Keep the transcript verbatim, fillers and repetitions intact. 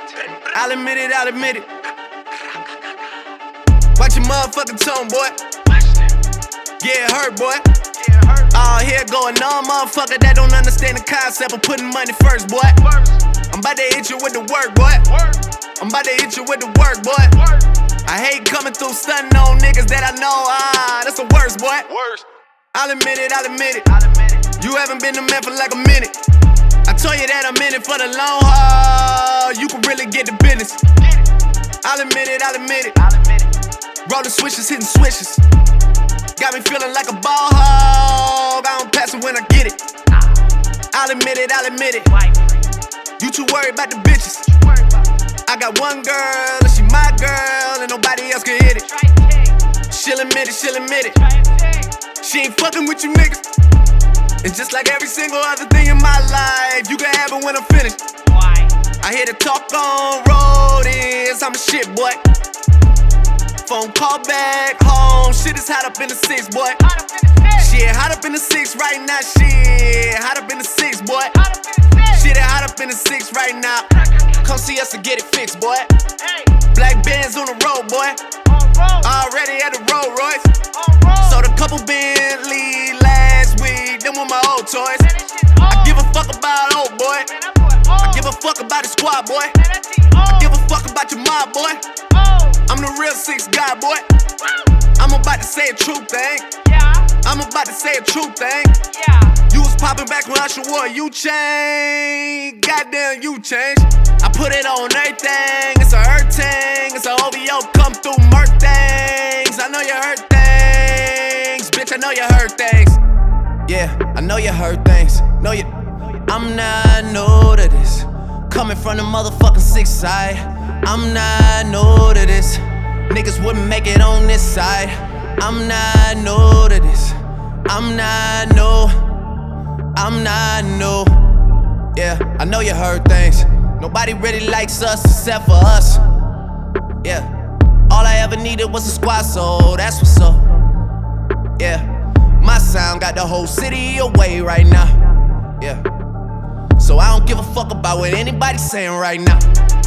I'll admit it, I'll admit it. Watch your motherfucking tone, boy. Yeah, it hurt, boy. All here going on, motherfucker that don't understand the concept of putting money first, boy. I'm about to hit you with the work, boy. I'm about to hit you with the work, boy. I hate coming through stunning on niggas that I know, ah, that's the worst, boy. I'll admit it, I'll admit it. You haven't been the man for like a minute. I told you that I'm in it for the long haul. You can really get the business. I'll admit it, I'll admit it. Rolling switches, hitting switches. Got me feeling like a ball hog. I don't pass it when I get it. I'll admit it, I'll admit it. You too worried about the bitches. I got one girl and she my girl and nobody else can hit it. She'll admit it, she'll admit it. She ain't fucking with you niggas. And just like every single other thing in my life, you can have it when I'm finished. I hear the talk on road is I'm the shit, boy. Phone call back home, shit is hot up in the six, boy. Shit hot up in the six right now, shit hot up in the six, boy. Shit hot up in the six right now. Come see us to get it fixed, boy. Black Benz on the road, boy. Already at the Rolls Royce. Sold a couple Bentley last week, them were my old toys. I give a fuck about old boy. I give a fuck about the squad, boy. I give a fuck about your mob, boy. I'm the real six guy, boy. I'm about to say a true thing. I'm about to say a true thing. You was popping back when Usher wore you changed. Goddamn, you changed. I put it on everything. It's a hurt thing. It's a O V O come through murk things. I know you hurt things. Bitch, I know you hurt things. Yeah, I know you hurt things. Know you. I'm not new to this. Coming from the motherfucking six side. I'm not new to this. Niggas wouldn't make it on this side. I'm not new to this. I'm not new. I'm not new. Yeah, I know you heard things. Nobody really likes us except for us. Yeah, all I ever needed was a squad, so that's what's up. Yeah, my sound got the whole city away right now. Yeah, so I don't give a fuck about what anybody's saying right now.